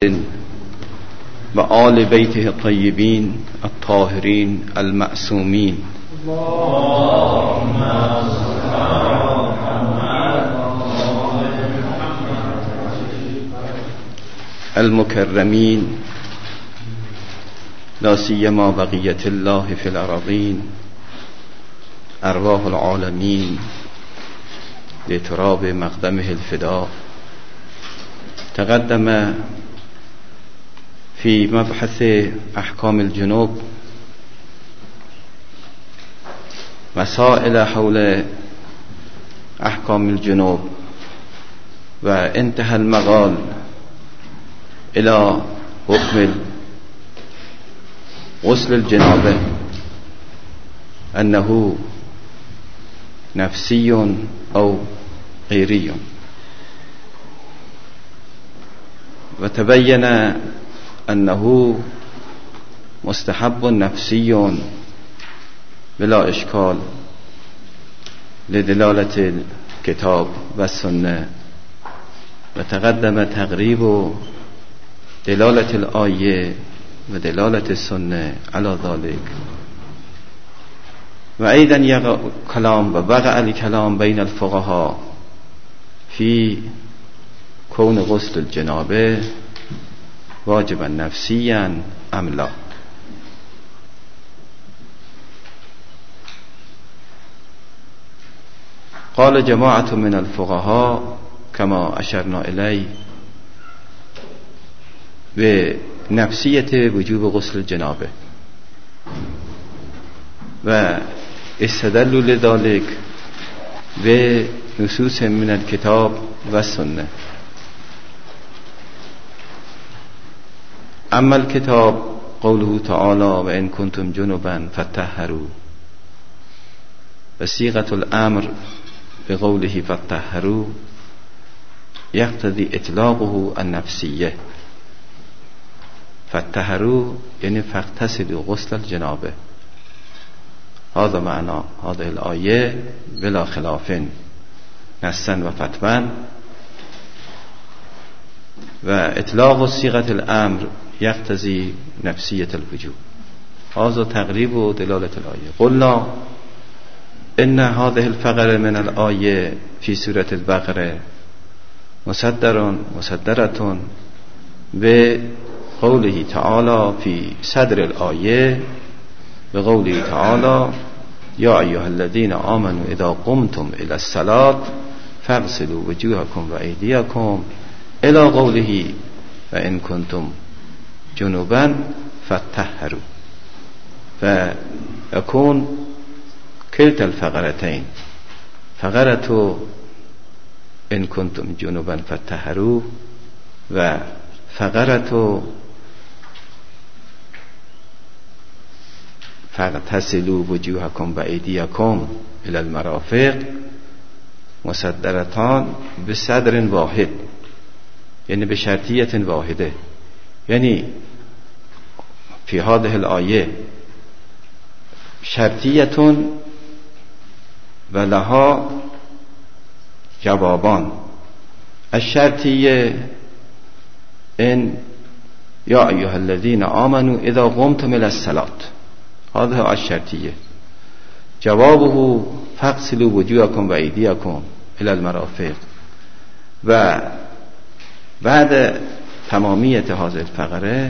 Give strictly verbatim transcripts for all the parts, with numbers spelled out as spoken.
و آل بیته الطیبین الطاهرین المعصومین المکرمین لا سیما بقیت الله فی الارضین ارواح العالمین لتراب مقدمه الفدا. تقدم في مبحث أحكام الجنوب مسائل حول أحكام الجنوب، وانتهى المقال إلى حكم غسل الجنابة أنه نفسي أو غيري، وتبين أنه مستحب نفسي بلا إشكال لدلالة الكتاب والسنة، وتقدم تقريب دلالة الآية ودلالة السنة على ذلك. وأيضا يقع كلام ووقع الكلام بين الفقهاء في كون غسل الجنابة واجبا نفسيا أم لا. قال جماعة من الفقهاء كما أشرنا إليه بنفسية وجوب غسل الجنابة، واستدلوا لذلك بنصوص من الكتاب والسنة. أما الكتاب قوله تعالى وإن كنتم جنبا فطهروا، وصيغة الأمر بقوله فطهروا يقتضي إطلاقه النفسية. فطهروا يعني فاغتسلوا غسل الجنابة، هذا معنى هذه الآية بلا خلاف نصا وفتوى. وإطلاق صيغة الأمر يقتضي نفسية الوجوب، هذا تقريب دلالة الآية. قلنا إن هذه الفقرة من الآية في سورة البقرة مصدر مصدرة بقوله تعالى في صدر الآية، بقوله تعالى يا أيها الذين آمنوا إذا قمتم إلى الصلاة فاغسلوا وجوهكم وأيديكم إلى قوله فإن كنتم جنوبا فطهروا. فيكون كلتا الفقرتين، فقرة إن كنتم جنوبا فطهروا وفقرة فاغتسلوا وجوهكم وأيديكم إلى المرافق مصدرتان بصدر واحد، يعني بشرطية واحدة. يعني في هذه الآية شرطية ولها جوابان. الشرطية إن يا أيها الذين آمنوا إذا قمتم إلى الصلاة، هذا الشرطية. جوابه فاغسلوا وجوهكم وأيديكم إلى المرافق. وبعد تمامية هذه الفقرة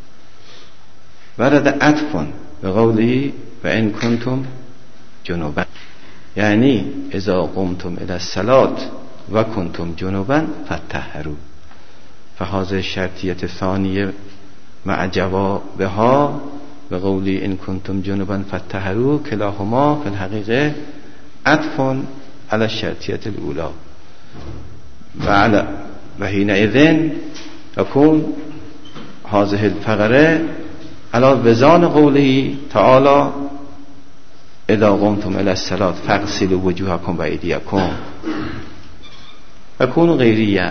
ورد عطف بقوله وإن كنتم جنوبا، يعني إذا قمتم إلى الصلاة وكنتم جنوبا فطهروا. فهذه الشرطية الثانية مع جوابها بقوله إن كنتم جنوبا فطهروا كلاهما في الحقيقة عطف على الشرطية الأولى. وعلى وحينئذ يكون هذه الفقرة على وزن قوله تعالى إذا قمتم إلى الصلاة فاغسلوا وجوهكم وأيديكم، يكون غيريا،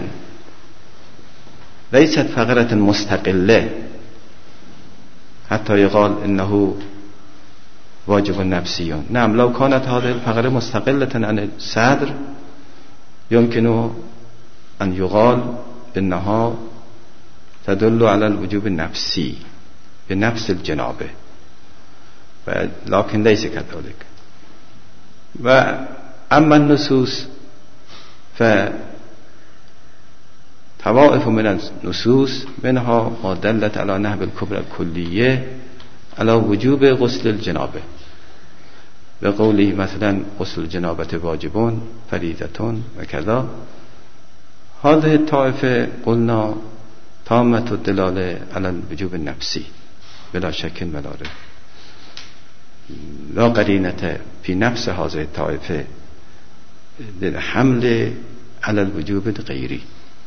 ليست فقرة مستقلة حتى يقال إنه واجب نفسي. نعم، لو كانت هذه الفقرة مستقلة عن الصدر يمكن أن يقال إنها تدل علی الوجوب نفسی به نفس الجنابه و لكن ليس كذلك. و اما النصوص فطوائف من النصوص منها ما دلت على نحو الكبرى الكلية على وجوب غسل الجنابه بقوله مثلا غسل الجنابه واجب فريضة وكذا. هذه الطائفة قلنا تامة الدلالة على الوجوب النفسي بلا شك ولا ريب، لا قرينة في نفس هذه الطائفة للحمل على الوجوب الغيري.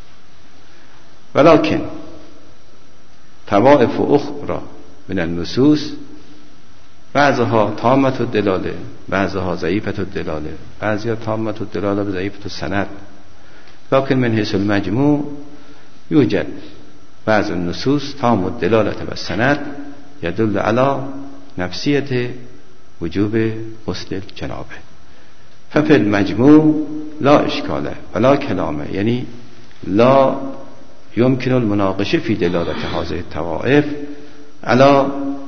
ولكن طوائف أخرى من النصوص بعضها تامة الدلالة بعضها ضعيفة الدلالة بعضها تامة الدلالة وضعيفة السند، لكن من حيث المجموع يوجد بعض النصوص تام الدلالة والسند يدل على نفسية وجوب غسل الجنابه. ففي المجموع لا إشكال ولا كلام، يعني لا يمكن المناقشة في دلالة هذه الطوائف على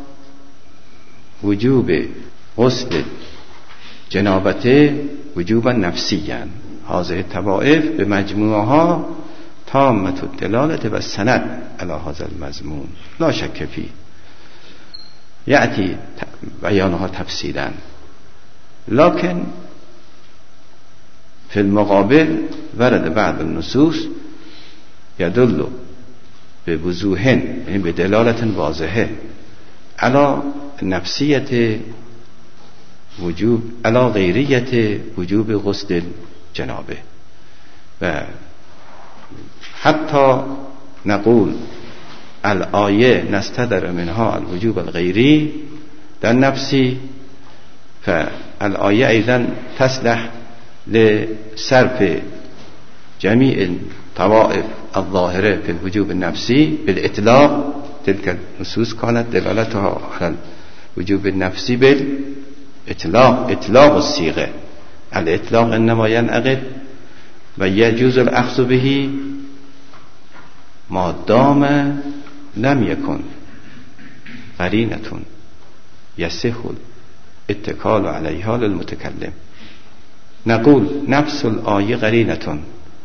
وجوب غسل جنابته وجوبا نفسيا. هذه الطوائف بمجموعها تامة الدلالة والسند على هذا المضمون لا شك فيه، يأتي بيانها تفصيلا. لكن في المقابل ورد بعض النصوص يدل بوضوح يعني بدلالة واضحة على نفسية وجوب على غيرية وجوب غسل الجنابه، و حتى نقول الآية نستدر منها الوجوب الغيري در نفسي، فالآية أيضا تصلح لصرف جميع الطوائف الظاهرة في الوجوب النفسي بالإطلاق. تلك النصوص كانت دلالتها على الوجوب النفسي بالإطلاق، إطلاق الصيغة. الإطلاق إنما ينعقد ويجوز الأخذ به ما دام لم يكن قرينة يصح الاتكال عليها للمتكلم. نقول نفس الآية قرينة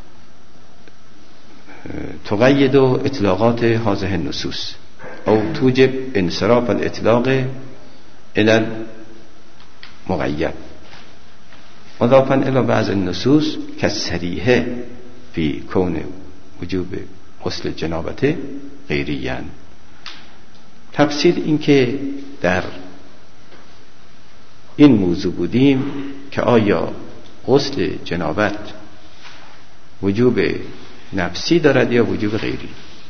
تقيد إطلاقات هذه النصوص أو توجب انصراف الإطلاق إلى المقيد، مضافا إلى بعض النصوص كالصريحة في كون وجوب غسل الجنابه غیریاً. تفسیر این که در این موضوع بودیم که آیا غسل جنابت وجوب نفسی دارد یا وجوب غیری.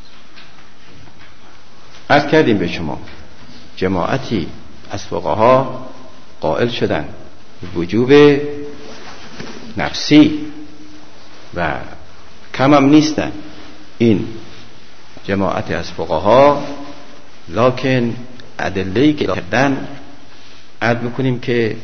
عرض کردیم به شما جماعتی از فقها قائل شدن وجوب نفسی و کم هم نیستن این جماعت از فقها، لکن ادله‌ای که کردن عرض میکنیم که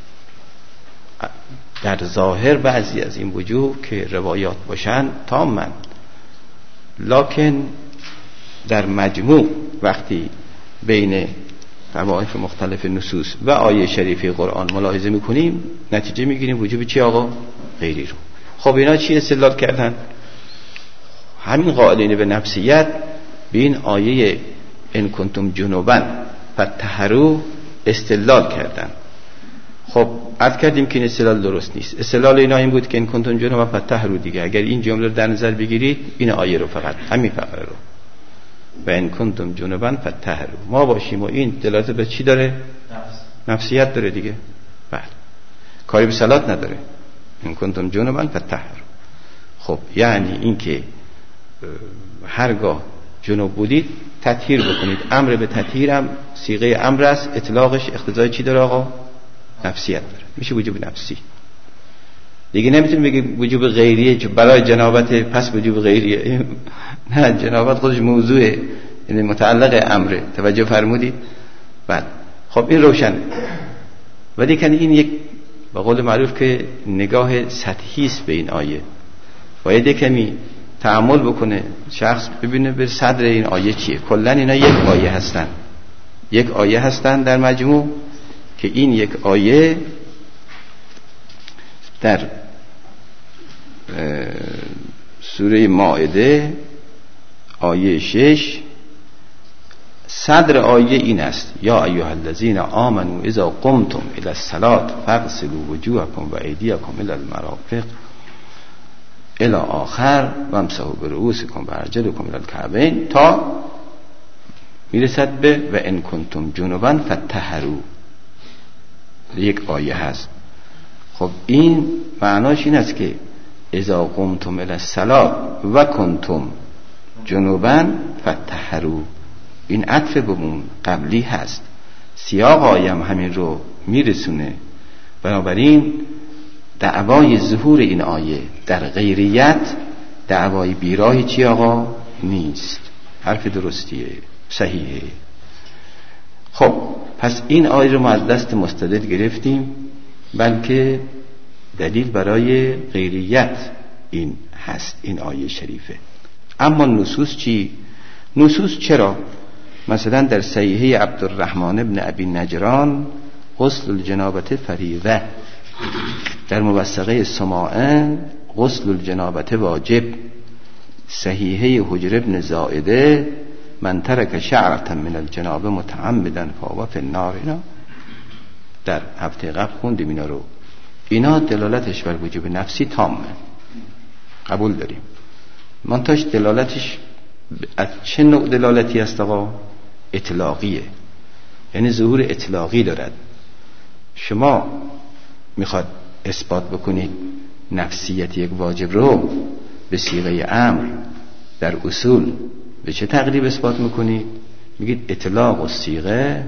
در ظاهر بعضی از این وجوه که روایات باشن تامن، لکن در مجموع وقتی بین طوائف مختلف نصوص و آیه شریفه قرآن ملاحظه میکنیم نتیجه میگیریم وجوب چی آقا؟ غیری رو. خب اینا چی استدلال کردن؟ همین قائلین به نفسیت به این آیه ان کنتم جنوبا فطهروا استدلال کردن. خب عرض کردیم که این استدلال درست نیست. استدلال اینا این بود که ان کنتم جنوبا فطهروا دیگه اگر این جمله رو در نظر بگیرید این آیه رو فقط همین فقره رو و ان کنتم جنوبا فطهروا ما باشیم و این دلالت به چی داره؟ نفس. نفسیت داره دیگه. بله کاری به صلات نداره. ان کنتم جنوبا فطهروا. خب یعنی این که هرگاه جنوب بودید تطهیر بکنید. امر به تطهیر هم صیغه امر است، اطلاقش اقتضای چی داره آقا؟ نفسیت داره، میشه وجوب نفسی دیگه. نمیتونیم بگیم وجوب غیریه چون برای جنابت پس وجوب غیریه. نه، جنابت خودش موضوعه، یعنی متعلق امره. توجه فرمودید؟ بعد خب این روشن، ولی کنی این یک به قول معروف که نگاه سطحی است به این آیه. باید کمی تأمل بکنه شخص، ببینه به صدر این آیه چیه. کلا اینا یک آیه هستن، یک آیه هستن در مجموع، که این یک آیه در سوره مائده آیه شش، صدر آیه این است: یا ایها الذین آمنوا اذا قمتم الی الصلاة فاغسلوا وجوهکم و ایدیکم الی المرافق الی آخر وامسحوا برؤوسکم و ارجلکم الی الکعبین، تا میرسد به و ان کنتم جنبا فطهروا. یک آیه هست. خب این معناش این است که اذا قمتم الی الصلاة و کنتم جنبا فطهروا، این عطف به اون قبلی هست. سیاق آیم همین رو میرسونه. بنابراین دعوای ظهور این آیه در غیریت دعوای بیراهی چی آقا نیست. حرف درستیه، صحیحه. خب پس این آیه رو ما از دست مستدل گرفتیم، بلکه دلیل برای غیریت این هست این آیه شریفه. اما نصوص چی؟ نصوص چرا؟ مثلا در صحیحه عبدالرحمن ابن ابی نجران غسل الجنابه فریضه، در موثقه سماعه غسل الجنابه واجب، صحیحه حجر ابن زائده من ترک شعرة من الجنابه متعمدا فهو فی النار. اینا در هفته قبل خوندیم اینا رو. اینا دلالتش بر وجوب نفسی تامه، قبول داریم. منتاش دلالتش از چه نوع دلالتی است آقا؟ اطلاقیه، یعنی ظهور اطلاقی دارد. شما میخواد اثبات بکنید نفسیت یک واجب رو به صیغه امر در اصول به چه تقریب اثبات میکنید؟ میگید اطلاق و صیغه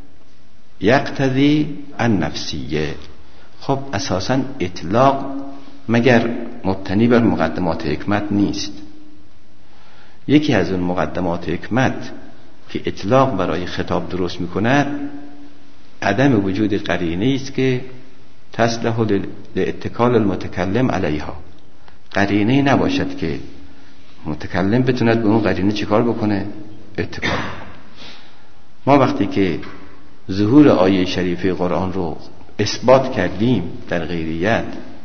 یقتضی النفسیه. خب اساساً اطلاق مگر مبتنی بر مقدمات حکمت نیست؟ یکی از اون مقدمات حکمت که اطلاق برای خطاب درست میکند عدم وجود قرینه است که تصلح لاتکال المتکلم علیها. قرینه نباشد که متکلم بتوند به اون قرینه چیکار بکنه؟ اتکال. ما وقتی که ظهور آیه شریفه قرآن رو اثبات کردیم در غیریت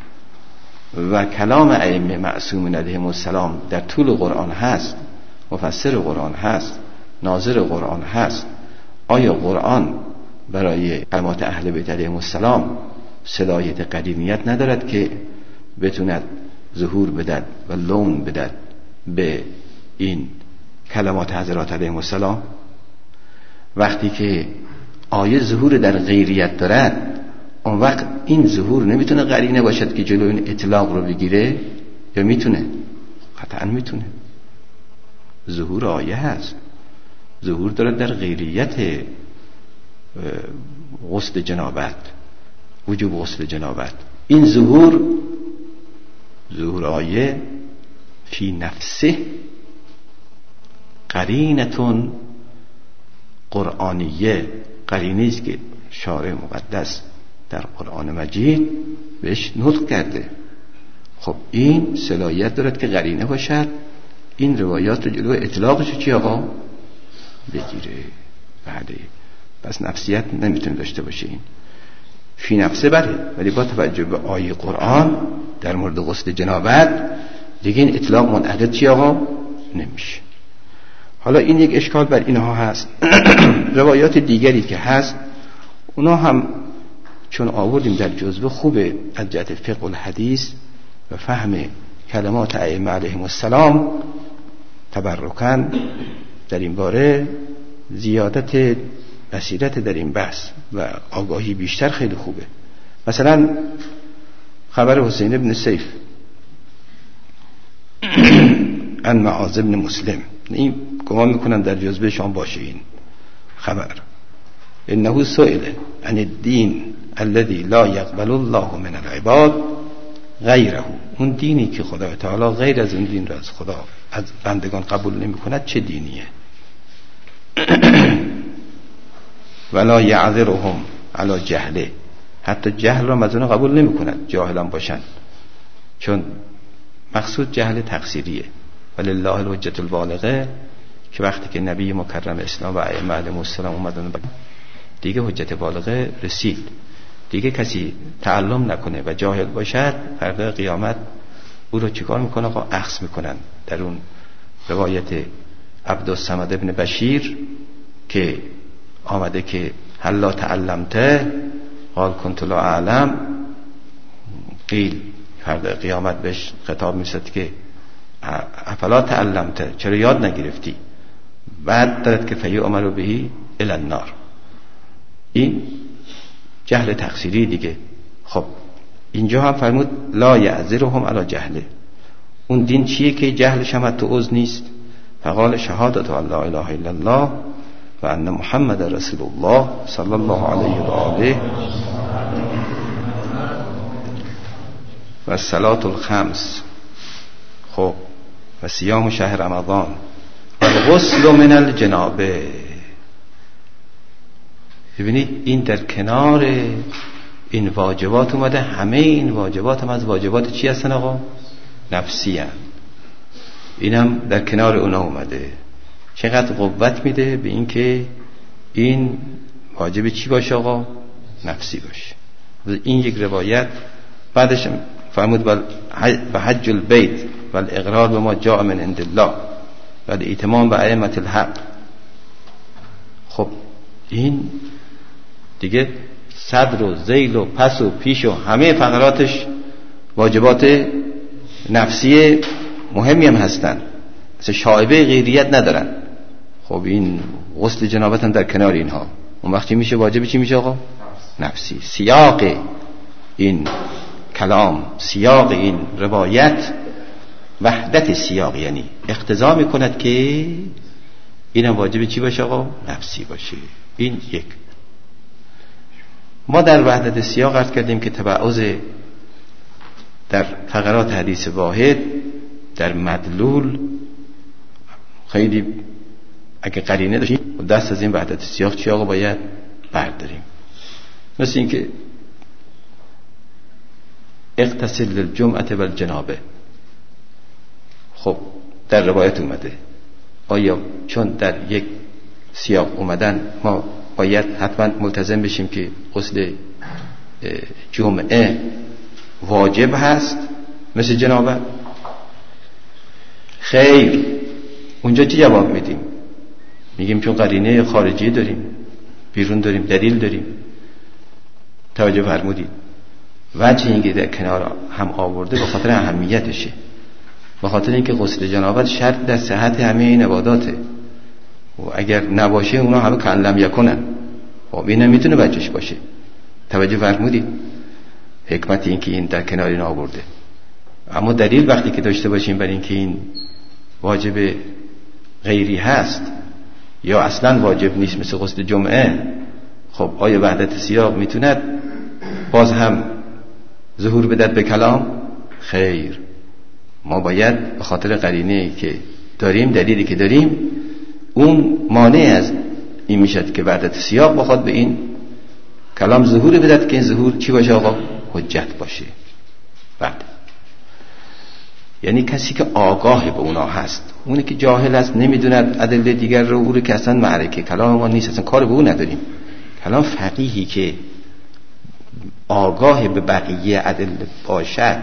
و کلام ائمه معصومین علیهم السلام در طول قرآن هست، مفسر قرآن هست، ناظر قرآن هست، آیا قرآن برای کلمات اهل بیت علیهم السلام صلاحیت قرینیت ندارد که بتوند ظهور بدد و لون بدد به این کلمات حضرات علیهم السلام؟ وقتی که آیه ظهور در غیریت دارد، اون وقت این ظهور نمیتونه قرینه باشد که جلو این اطلاق رو بگیره، یا میتونه؟ قطعا میتونه. ظهور آیه هست، ظهور دارد در غیریت غسل جنابت، وجوب غسل جنابت. این ظهور ظهور آیه فی نفسه قرینتون قرآنیه، قرینه است که شارع مقدس در قرآن مجید بهش نطق کرده. خب این صلاحیت دارد که قرینه باشد، این روایات رو جلو اطلاقش چی آقا بگیره. بله، پس نفسیت نمیتونه داشته باشه این فی نفسه. بله، ولی با توجه به آیه قرآن در مورد غسل جنابت دیگه این اطلاق منعقد چی آقا نمیشه. حالا این یک اشکال بر اینها هست. روایات دیگری که هست اونا هم چون آوردیم در جزوه خوبه از جهت فقه الحدیث و فهم کلمات ائمه علیهم السلام تبرکاً در این باره زیادت بصیرت در این بحث و آگاهی بیشتر خیلی خوبه. مثلا خبر حسین ابن سیف عن معاذ ابن مسلم، این گمان میکنم در جزوه شام باشه این خبر. انه سئل عن الدین الذي لا يقبل الله من العباد غیره، اون دینی که خدا تعالی غیر از اون دین را از خدا از بندگان قبول نمی کند چه دینیه؟ ولا یعذرهم علی جهله، حتی جهل را از اون قبول نمی کند، جاهلان باشند، چون مقصود جهل تقصیریه. ولله الحجة البالغه، که وقتی که نبی مکرم اسلام و ائمه علیهم السلام اومدن دیگه حجت بالغه رسید، دیگه کسی تعلم نکنه و جاهل باشد فردا قیامت او رو چیکار میکنه؟ آقا اخذ میکنن. در اون روایت عبدالصمد ابن بشیر که آمده که هل لا تعلمته قال کنت لا اعلم، قیل فردا قیامت بهش خطاب میشد که افلا تعلمته، چرا یاد نگرفتی؟ بعد دارد که فیو امرو بهی الی النار. این جهل تقصیری دیگه. خب اینجا هم فرمود لا یعذرهم علی جهله. اون دین چیه که جهلش هم تو عذر نیست؟ فقال شهادت ان لا اله الا الله و ان محمد رسول الله صلی الله علیه و آله و الصلاة الخمس، خب و صیام شهر رمضان و الغسل من الجنابه. ببینید این در کنار این واجبات اومده. همه این واجبات هم از واجبات چی هستن آقا؟ نفسی هستن. این هم در کنار اونا اومده. چقدر قوت میده به این که این واجب چی باشه آقا؟ نفسی باشه. این یک روایت. بعدش فرمود و حج البیت و الاقرار به ما جاء من عند الله و الاتمام به ائمه الحق. خب این دیگه صدر و ذیل و پس و پیش و همه فقراتش واجبات نفسی مهمی هم هستن، مثل شایبه غیریت ندارن. خب این غسل جنابت هم در کنار اینها. اون وقتی میشه واجب چی میشه آقا؟ نفسی. سیاق این کلام، سیاق این روایت وحدت سیاق، یعنی اقتضا میکند که اینم واجب چی باشه آقا؟ نفسی باشه. این یک. ما در وحدت سیاق عرض کردیم که تبعض در فقرات حدیث واحد در مدلول خیلی اگه قرینه داشتیم دست از این وحدت سیاق چی آقا باید برداریم. مثل این که اغتسل للجمعه و الجنابه، خب در روایت اومده. آیا چون در یک سیاق اومدن ما باید حتما ملتزم بشیم که غسل جمعه واجب هست مثل جنابت؟ خیر. اونجا چی جواب میدیم؟ میگیم چون قرینه خارجی داریم، بیرون داریم، دلیل داریم. توجه فرمودید؟ وجه اینکه در کنار هم آورده به خاطر اهمیتشه، به خاطر اینکه غسل جنابت شرط در صحت همه این عباداته و اگر نباشه اونا همه کلم یکنن. خب این نمیتونه وجهش باشه. توجه فرمودید؟ حکمت این که این در کنار این آورده. اما دلیل وقتی که داشته باشیم بر این که این واجب غیری هست یا اصلا واجب نیست مثل غسل جمعه، خب آیا وحدت سیاق میتوند باز هم ظهور بدد به کلام؟ خیر. ما باید به خاطر قرینه‌ای که داریم، دلیلی که داریم، اون مانع از این میشد که وحدت سیاق بخواد به این کلام ظهور بدد که این ظهور چی باشه آقا؟ حجت باشه. بعد یعنی کسی که آگاه به اونا هست، اونی که جاهل است نمیدوند ادله دیگر رو، او رو که اصلا معرکه کلام ما نیست، اصلا کار به اون نداریم. کلام فقیهی که آگاه به بقیه ادله باشد،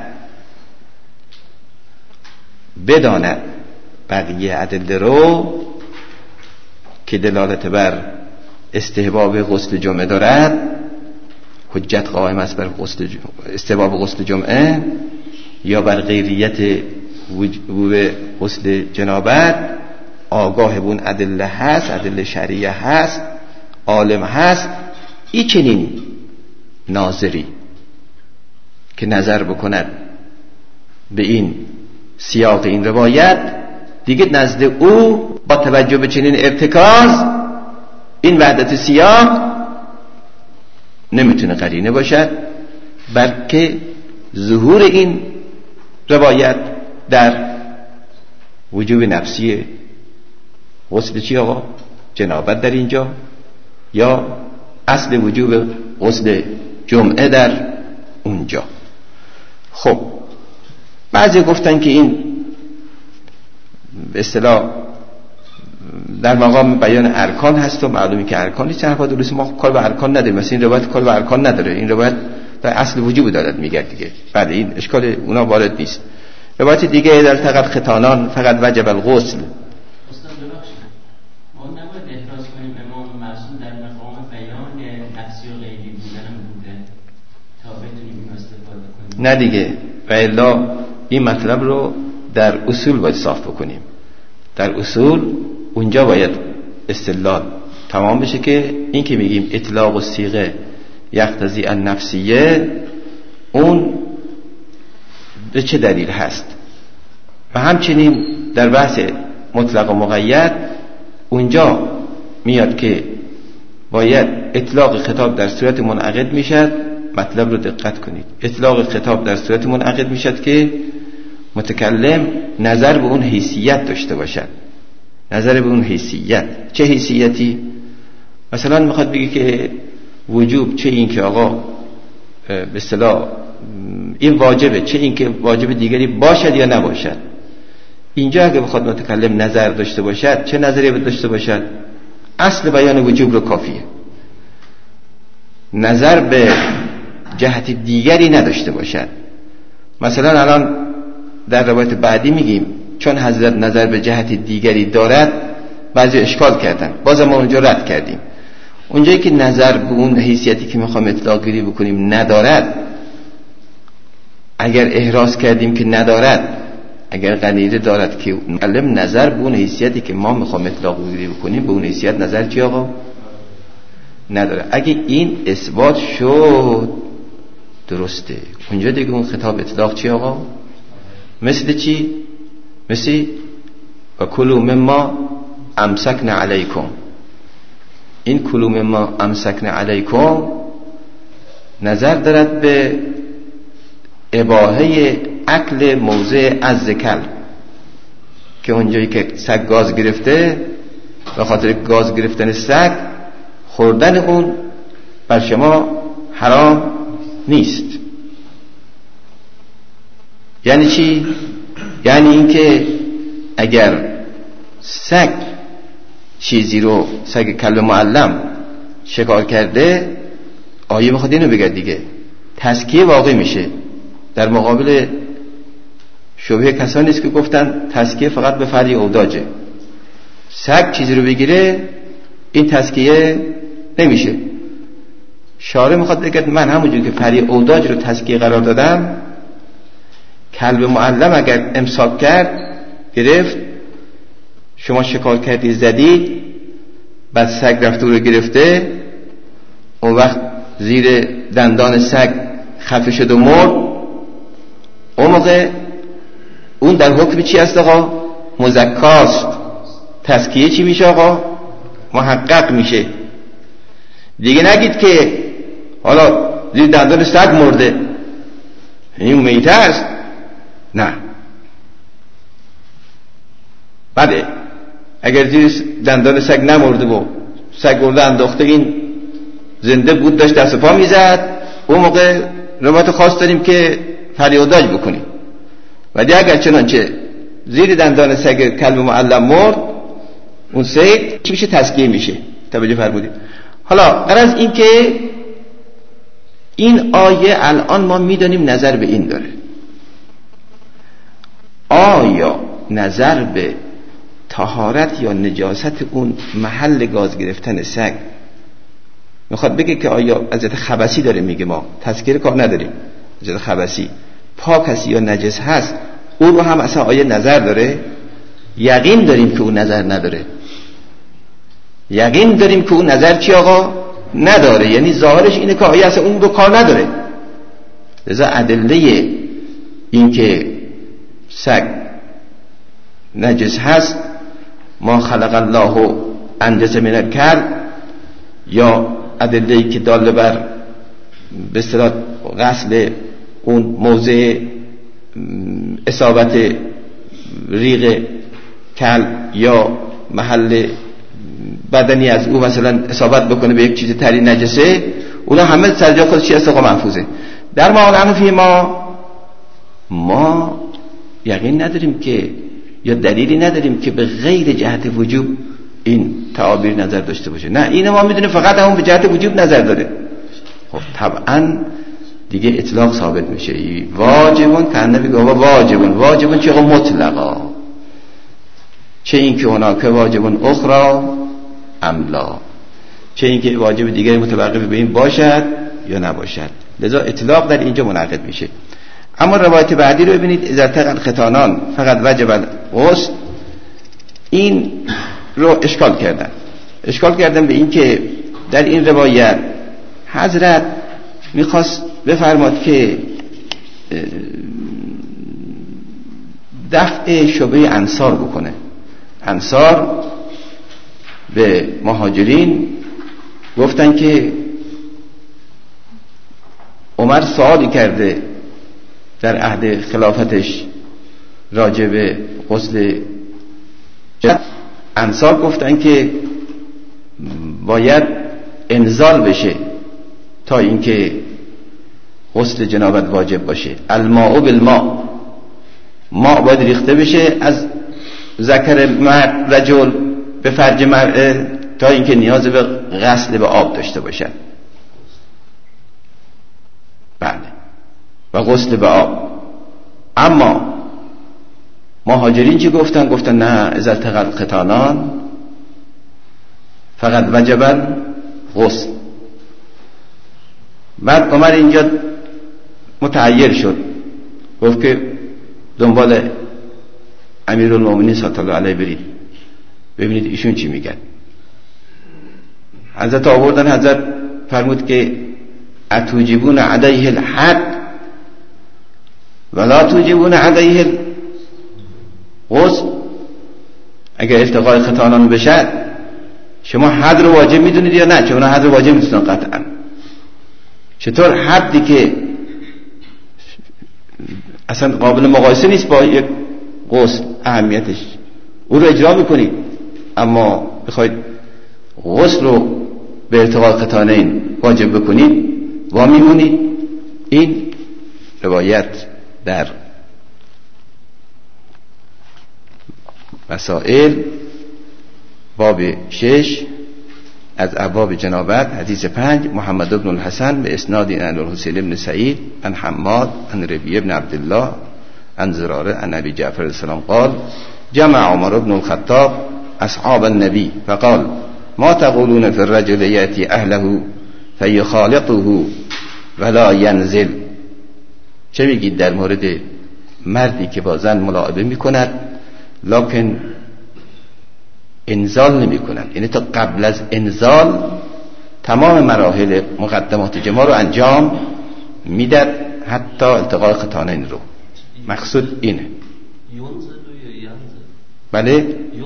بداند بقیه ادله رو که دلالت بر استحباب غسل جمعه دارد، حجت قائم است بر غسل استحباب غسل جمعه یا بر غیریت وجوب غسل جنابت، آگاه به اون ادله هست، ادله شرعیه هست، عالم هست. این چنین ناظری که نظر بکند به این سیاق این روایت، دیگه نزد او با توجه به چنین ارتکاز این وحدت سیاق نمیتونه قرینه باشد، بلکه ظهور این روایت در وجوب نفسی غسل چی آقا؟ جنابت در اینجا، یا اصل وجوب غسل جمعه در اونجا. خب بعضی گفتن که این به اصطلاح در مقام بیان ارکان هست و معلومی که ارکان نیست. حرفا درست، ما کار به ارکان نداریم. مثلا این روایت کار به ارکان نداره، این روایت در اصل وجوب دارد میگه دیگه. بله این اشکال اونا وارد نیست. روایت دیگه در تقل ختانان فقط وجب الغسل. استاد ببخشید ما نباید احراز کنیم امام معصوم در مقام بیان نفسی و غیبی بودن بوده تا بتونیم این استفاده کنیم. نه دیگه، و الا این مطلب رو در اصول باید صاف بکنیم. در اصول اونجا باید استدلال تمام بشه که این که میگیم اطلاق و صیغه یقتضی النفسیه، اون به چه دلیل هست. و همچنین در بحث مطلق و مقید اونجا میاد که باید اطلاق خطاب در صورت منعقد میشد. مطلب رو دقت کنید، اطلاق خطاب در صورت منعقد میشد که متکلم نظر به اون حیثیت داشته باشد. نظر به اون حیثیت، چه حیثیتی؟ مثلا میخواد بگه که وجوب چه این که آقا به اصطلاح این واجبه، چه این که واجب دیگری باشد یا نباشد. اینجا اگه بخواد متکلم نظر داشته باشد، چه نظری داشته باشد؟ اصل بیان وجوب رو کافیه، نظر به جهت دیگری نداشته باشد. مثلا الان در روایت بعدی میگیم چون حضرت نظر به جهت دیگری دارد، بعضی اشکال کردن، بازم ما اونجا رد کردیم. اونجایی که نظر به اون حیثیتی که میخوام اطلاق گیری بکنیم ندارد، اگر احراز کردیم که ندارد، اگر قنیده دارد که علم نظر به اون حیثیتی که ما میخوام اطلاق گیری بکنیم به اون حیثیت نظر چی آقا؟ نداره. اگه این اثبات شد درسته، اونجا دیگه اون خطاب اطلاق چی آقا؟ مثل چی؟ مثل و کلوا مما امسکنا علیکم. این کلوا مما امسکنا علیکم نظر دارد به اباحه اکل موضع از کلب، که اونجایی که سگ گاز گرفته به خاطر گاز گرفتن سگ خوردن اون بر شما حرام نیست. یعنی چی؟ یعنی اینکه اگر سگ چیزی رو، سگ کلب معلم شکار کرده، آیه میخواد اینو بگه دیگه، تزکیه واقع میشه در مقابل شبهه کسانی است که گفتن تزکیه فقط به فعلی اوداجه. سگ چیزی رو بگیره این تزکیه نمیشه. شارع میخواد بگه من همونجور که فعلی اوداج رو تزکیه قرار دادم، کلب معلم اگر امساک کرد، گرفت، شما شکار کردی زدید، بعد سگ رفت رو گرفته، اون وقت زیر دندان سگ خفه شد و مرد، اون موقع اون در حکم چی هست آقا؟ مزکاست. تزکیه چی میشه آقا؟ محقق میشه. دیگه نگید که حالا زیر دندان سگ مرده این میته است، نه. بله اگر زیر دندان سگ نمرده و سگ مرده انداخته، این زنده بود داشت دست پا میزد، اون موقع روایت خاص داریم که فریاداج بکنیم. ولی اگر چنانچه زیر دندان سگ کلب معلم مرد، اون سید چی میشه؟ تزکیه میشه. توجه فرمودید. حالا غرض این که این آیه الان ما میدانیم نظر به این داره. آیا نظر به طهارت یا نجاست اون محل گاز گرفتن سگ میخواد بگه که آیا حضرت خبثی داره؟ میگه ما تذکیر کار نداریم، حضرت خبثی پاک هست یا نجس هست، او رو هم اصلا آیه نظر داره؟ یقین داریم که او نظر نداره. یقین داریم که او نظر چی آقا؟ نداره. یعنی ظاهرش اینه که آیه اصلا اون رو کار نداره. لذا ادله این که سگ نجس هست، ما خلق الله انجس من الکلب، یا ادله‌ای که داله بر به اصطلاح غسل اون موضع اصابت ریق کلب یا محل بدنی از او مثلا اصابت بکنه به یک چیز تری نجسه، اونا همه سرجا خودش چی استقا محفوظه. در معنی فی ما ما یقین نداریم که یا دلیلی نداریم که به غیر جهت وجوب این تعابیر نظر داشته باشه. نه، اینو ما میدونیم فقط همون به جهت وجوب نظر داره. خب طبعا دیگه اطلاق ثابت میشه. واجبون که النبی گفت واجبون واجبون چه مطلقا، چه این که اونا که واجبون اخرى املا، چه این که واجب دیگری متوقف به این باشد یا نباشد. لذا اطلاق در اینجا منعقد میشه. اما روایت بعدی رو ببینید، اذا التقى الختانان فقط وجب الغسل. این رو اشکال کردن اشکال کردن به این که در این روایت حضرت میخواست بفرماد که دفع شبه انصار بکنه. انصار به مهاجرین گفتن که عمر سوالی کرده در عهد خلافتش راجع به غسل جنابت. انصار گفتن که باید انزال بشه تا اینکه غسل جنابت واجب باشه. الماء بالماء، ماء باید ریخته بشه از ذکر مرد رجل به فرج مرد تا اینکه نیاز به غسل به آب داشته باشن. بله، و غسل به آب. اما مهاجرین چی گفتن؟ گفتن نه، اذا التقى الختانان فقط وجب غسل. بعد عمر اینجا متعیر شد، گفت که دنبال امیرالمومنین صلی الله علیه برید ببینید ایشون چی میگن. حضرت آوردن، حضرت فرمود که اتوجبون علیه الحد ولا توجبون علیه الغسل. اگر التقاء ختانان بشه شما حد رو واجب میدونید یا نه؟ چون حد رو واجب میدونن قطعا. چطور حدی که اصلا قابل مقایسه نیست با یک غسل اهمیتش، او رو اجرا میکنید، اما بخواید غسل رو به التقاء ختانین واجب بکنید و میمونید. این روایت در مسائل باب شش از ابواب جنابت حدیث پنج، محمد بن الحسن به اسناد عن الحسین بن سعید عن حماد عن ربیع بن عبدالله عن زراره عن ابی جعفر السلام قال جمع عمر بن الخطاب اصحاب النبی فقال ما تقولون في الرجل یأتی اهله فیخالطه ولا ینزل. چه میگید در مورد مردی که با زن ملاعبه میکند لکن انزال نمی کنن؟ یعنی تا قبل از انزال تمام مراحل مقدمات جماع رو انجام میداد، حتی التقاء ختانین رو. مقصود اینه. بله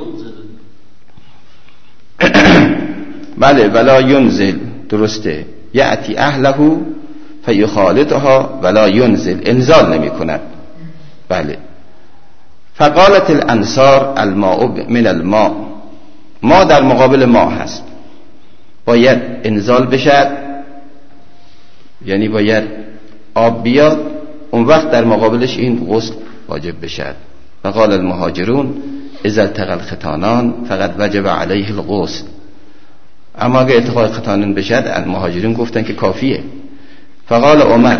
بله ولا ینزل، درسته. یأتی اهله فیخالطها ولا ینزل، انزال نمی کند. بله. فقالت الانصار الماء من الماء، ما در مقابل ما هست، باید انزال بشد، یعنی باید آب بیاد، اون وقت در مقابلش این غسل واجب بشد. فقال المهاجرون اذا التقى الختانان فقد وجب علیه الغسل. اما اگر التقاء ختانان بشد، المهاجرین گفتن که کافیه. فقال عمر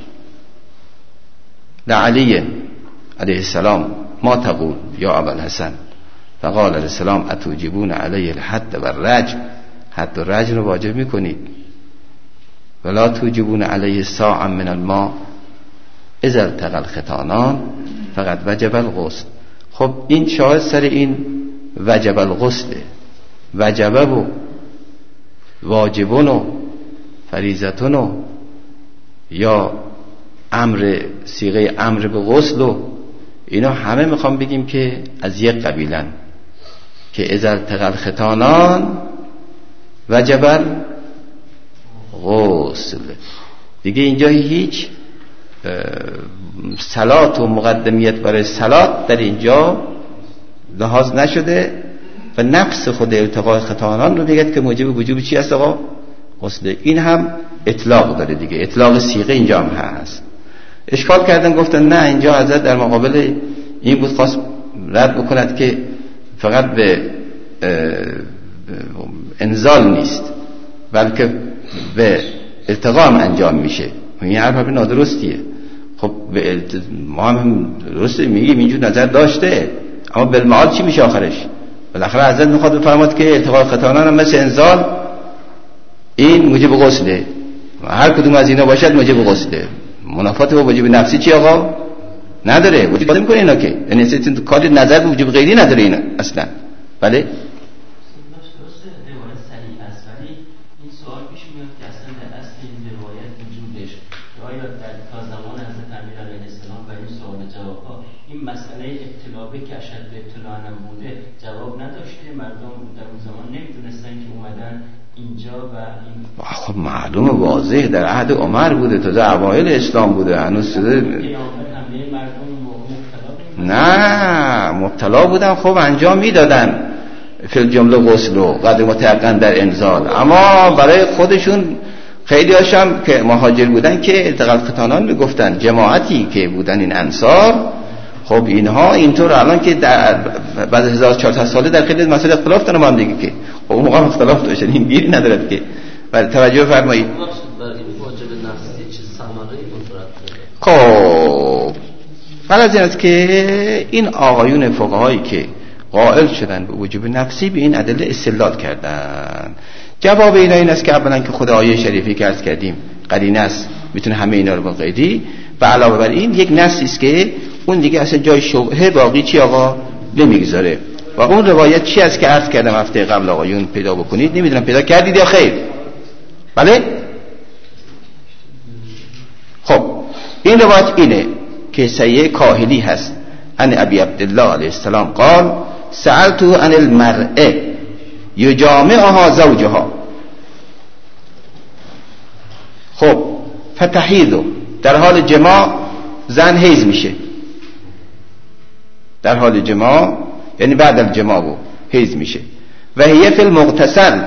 لعلی علیه السلام ما تقول یا ابا الحسن؟ فقال علیه السلام اتوجبون علیه الحد و الرجم، حد و رجم رو واجب میکنید. ولا توجبون علیه ساعا من الماء اذا التقى الختانان فقد وجب الغسل. خب این شاهد سر این وجب الغسل، وجبه و واجبون و فریضتون و یا امر، صیغه امر به غسل و اینا همه میخوام بگیم که از یک قبیلن، که اذا التقى الختانان وجب الغسل. دیگه اینجا هیچ صلات و مقدمیت برای صلات در اینجا لحاظ نشده و نفس خود التقاء ختانان رو میگه که موجب وجوب چی هست آقا؟ غسل. این هم اطلاق داره دیگه، اطلاق صیغه اینجا هم هست. اشکال کردن، گفتن نه، اینجا حضرت در مقابل این بود خواست رد بکند که فقط به انزال نیست بلکه به التقام انجام میشه. این حرف حرف نادرستیه. خب ما هم درسته میگیم اینجور نظر داشته، اما بالمعال چی میشه آخرش؟ بالاخره حضرت میخواد بفرماد که التقاء ختانان هم مثل انزال این موجب غسله، هر کدوم از اینا باشد موجب غسله. منافات با واجب نفسی چی آقا؟ نداره. وجود میکنه اینا که یعنی اصلا کار نظر به وجوب غیری نداره اینا اصلا. بله این مسئله ابتلا که اشد ابتلا هم بوده جواب نداشته، مردم در اون زمان نمیدونستن که اومدن اینجا و این خب معلوم واضح در عهد عمر بوده، تا اوایل اسلام بوده، هنوز شده نه مبتلا بودن. خب انجام میدادن فی الجمله غسل و قدر متیقن در انزال، اما برای خودشون خیلی هاشم که مهاجر بودن که التقاء ختانان میگفتن، جماعتی که بودن این انصار. خب اینها اینطور الان که در بعد از هزار و چهارصد ساله در خیلی مسائل اختلاف دارن با هم دیگه، که خب اون موقع اختلاف داشتن، این گیری ندارد که. ولی توجه فرمایید خب فرض این است که این آقایون فقهایی که قائل شدن به وجوب نفسی به این ادله استدلال کردن. جواب اینا این است که اولا که خود آیه شریفی که عرض کردیم قرینه است میتونه همه اینا رو بقیدی، و علاوه بر این یک نصی است که اون دیگه اصلا جای شبهه باقی چی آقا نمیگذاره. و اون روایت چی است که عرض کردم هفته قبل آقایون پیدا بکنید، نمیدونم پیدا کردید یا خیر؟ بله خب این روایت اینه که سیه کاهلی هست ان ابی عبدالله علیه السلام قال سألتو عن المرأه یجامعها زوجها. خب فتحیدو در حال جماع زن حیض میشه، در حال جماع یعنی بعد از جماع و حیض میشه. و هی فی المغتسل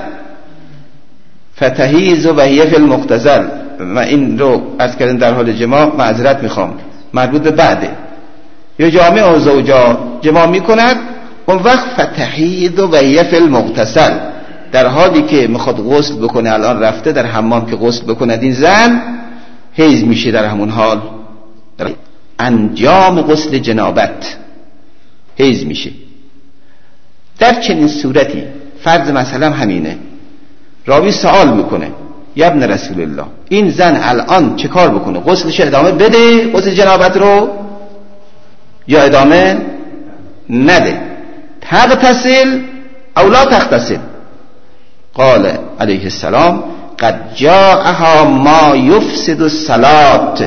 فتحیز و هی فی المغتسل، و این رو از کردن در حال جماع معذرت میخوام مربوط به بعده. یا جامع و زوجا جماع میکند اون وقت فتحید و هی فی المغتسل، در حالی که میخواد غسل بکنه، الان رفته در حمام که غسل بکند این زن حیض میشه در همون حال، در انجام غسل جنابت حیض میشه. در چنین صورتی فرض مثلا همینه، راوی سوال میکنه یا ابن رسول الله این زن الان چه کار بکنه؟ غسلش ادامه بده غسل جنابت رو یا ادامه نده؟ تغتسل او لا تغتسل؟ قال علیه السلام قد جاءها ما یفسد الصلاة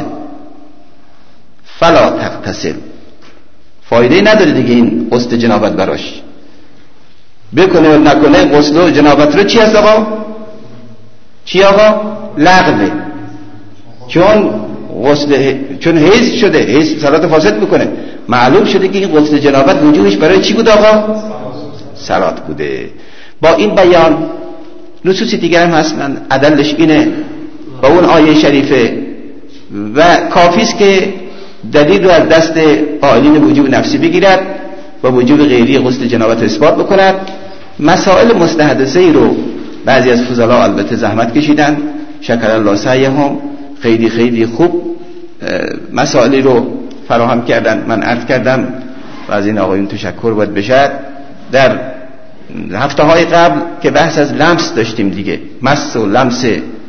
فلا تغتسل. فایده نداره دیگه این غسل جنابت براش، بکنه و نکنه غسل جنابت رو چی هست آقا؟ چی آقا؟ لغوه. چون غسل چون حیض شده، حیض صلات فاسد میکنه، معلوم شده که این غسل جنابت وجوبش برای چی بود آقا؟ صلات بوده. با این بیان نصوصی دیگر هم هست، من عدلش اینه با اون آیه شریفه و کافی است که دلیل رو از دست قائلین وجوب نفسی بگیرد و وجوب غیری غسل جنابت اثبات بکند. مسائل مستحدثه ای رو بعضی از فضلا البته زحمت کشیدن، شکر الله سعیهم، خیلی خیلی خوب مسائلی رو فراهم کردن. من عرض کردم و از این آقایون تشکر باید بشد. در هفته های قبل که بحث از لمس داشتیم دیگه، مس و لمس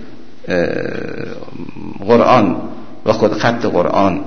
قرآن و خود خط قرآن،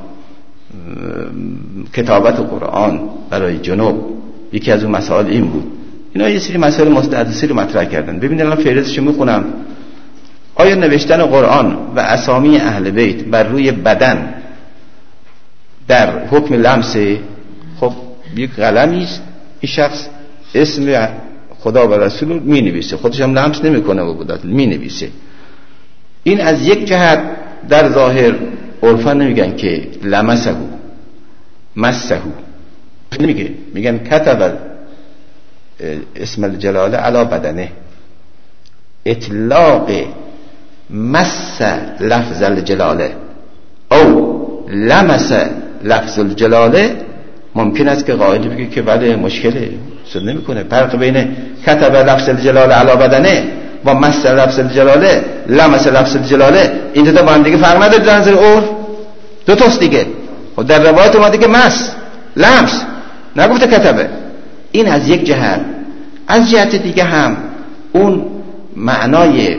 کتابت قرآن برای جنوب، یکی از اون مسائل این بود. اینا یه سری مسائل مستحدثی رو مطرح کردن. ببینید الان فهرستشو میخونم. آیا نوشتن قرآن و اسامی اهل بیت بر روی بدن در حکم لمس؟ خب یک قلمی است، این شخص اسم خدا و رسول رو می نویسه، خودش هم لمس نمی کنه و بودت می نویسه. این از یک جهت در ظاهر عرفا نمیگن که لمسه مسه، نمیگه، میگن کتب اسم الجلاله علی بدنه. اطلاق مس لفظ الجلاله او لمس لفظ الجلاله ممکن است که قائل بگه که بله مشکله سود نمیکنه. فرق بین کتب لفظ الجلال علی بدنه با مس لفظ الجلاله لمس لفظ الجلاله این دو تا با هم دیگه فرق نداره در نظر عرف، دو تاست دیگه. خب در روایت اومده که مس لمس، نگفته کتبه. این از یک جهت. از جهت دیگه هم اون معنای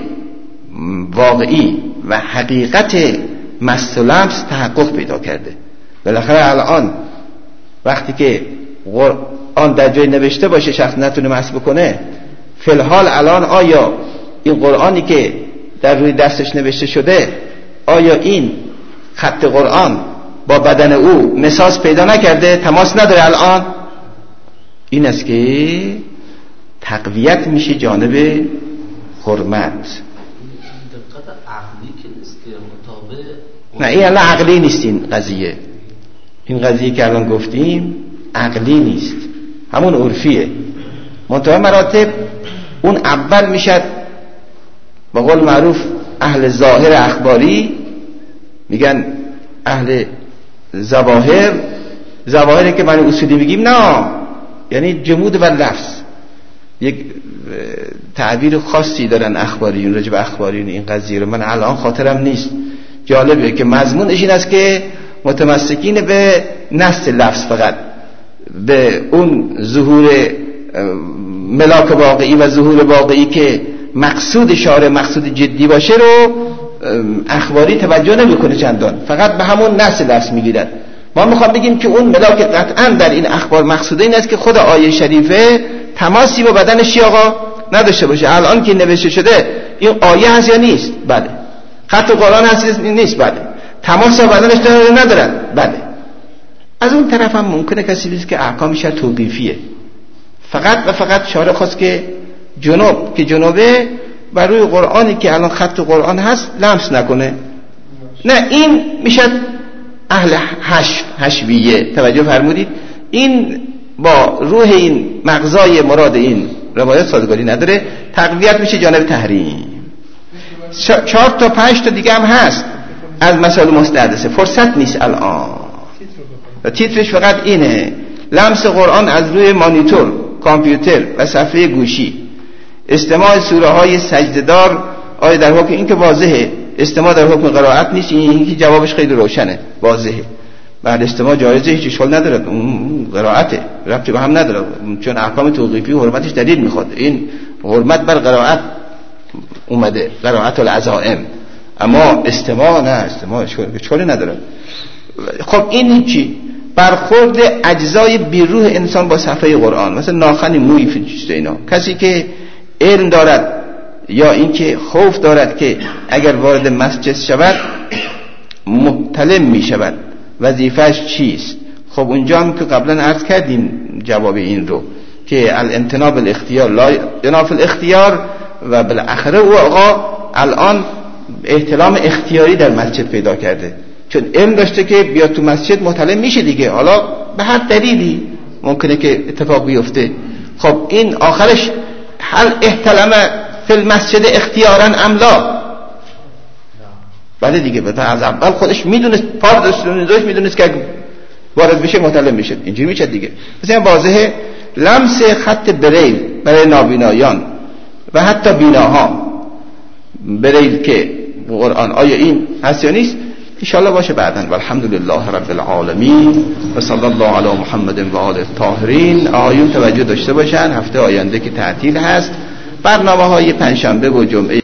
واقعی و حقیقت مس و لمس تحقق پیدا کرده. بالاخره الان وقتی که قرآن در جای نوشته باشه شخص نتونه مس بکنه، فی الحال الان آیا این قرآنی که در روی دستش نوشته شده، آیا این خط قرآن با بدن او مساس پیدا نکرده، تماس نداره الان؟ این است که تقویت میشه جانب حرمت. دقت عقلی که نیست که مطابق نه این الان عقلی نیست. این قضیه این قضیه که الان گفتیم عقلی نیست، همون عرفیه. منتها مراتب اون اول میشد با قول معروف اهل ظاهر اخباری میگن اهل ظواهر، ظواهری که من اصولی بگیم نه، یعنی جمود و لفظ یک تعبیر خاصی دارن اخباریون راجع به اخباریون این قضیه رو. من الان خاطرم نیست. جالبه که مضمونش این است که متمسکین به نص لفظ، فقط به اون ظهور ملاک واقعی و ظهور واقعی که مقصود شارع مقصود جدی باشه رو اخباری توجه نمیکنه چندان، فقط به همون نص لفظ میگیرد. ما میخوام بگیم که اون ملاک قطعا در این اخبار مقصود این است که خود آیه شریفه تماسی با بدن شی آقا نداشته باشه. الان که نوشته شده این آیه هست یا نیست؟ بله. خط قرآن هست یا نیست؟ بله. تماس با بدنش داره ندارن؟ بله. از اون طرف هم ممکنه کسی بگه که احکامش توقیفیه، فقط و فقط شارع خواست که جنوب که جنوبه بر روی قرآنی که الان خط قرآن هست لمس نکنه. نه، این میشه اهل حشو حشویه. توجه فرمودید؟ این با روح این مغزای مراد این روایت سازگاری نداره، تقویت میشه جانب تحریم. چهار تا پنج تا دیگه هم هست از مسائل مستحدثه، فرصت نیست الان. و تیترش فقط اینه: لمس قرآن از روی مانیتور، کامپیوتر و صفحه گوشی، استماع سوره های سجده‌دار. آیا در حکم این که واضحه استماع در حکم قرائت نیست؟ این که جوابش خیلی روشنه، واضحه. بعد استماع جایزه، هیچ اشکال نداره، قرائته ربطی به هم نداره، چون احکام توقیفی حرمتش دلیل میخواد. این حرمت بر قرائت اومده، قرائت العزائم، اما استماع نه، استماع اشکالی نداره. خب این چی؟ برخورد اجزای بیروح انسان با صفحه قرآن، مثلا ناخن، موی، فیچ اینا. کسی که علم دارد یا اینکه خوف دارد که اگر وارد مسجد شود مبتلا می شود، وظیفه‌اش چیست؟ خب اونجا هم که قبلا عرض کردیم جواب این رو که الامتناع بالاختیار لا ینافی الاختیار، و بالاخره او آقا الان احتلام اختیاری در مسجد پیدا کرده، چون علم داشته که بیاد تو مسجد مطلع میشه دیگه. حالا به هر دلیلی ممکنه که اتفاق بیفته. خب این آخرش هل احتلم فی المسجد اختیارا ام لا؟ بله دیگه، بتا از اول خودش میدونست، فرض داشت میدونست که وارد بشه مطلع میشه، اینجوری میشه دیگه. مثلا واضحه لمس خط بریل برای نابینایان و حتی بیناها، بریل که قرآن، آیا این هست یا نیست؟ انشاءالله باشه بعداً. والحمدلله رب العالمین و صلی الله علی محمد و آله الطاهرین. آیون توجه داشته باشن، هفته آینده که تعطیل هست، برنامه های پنجشنبه و جمعه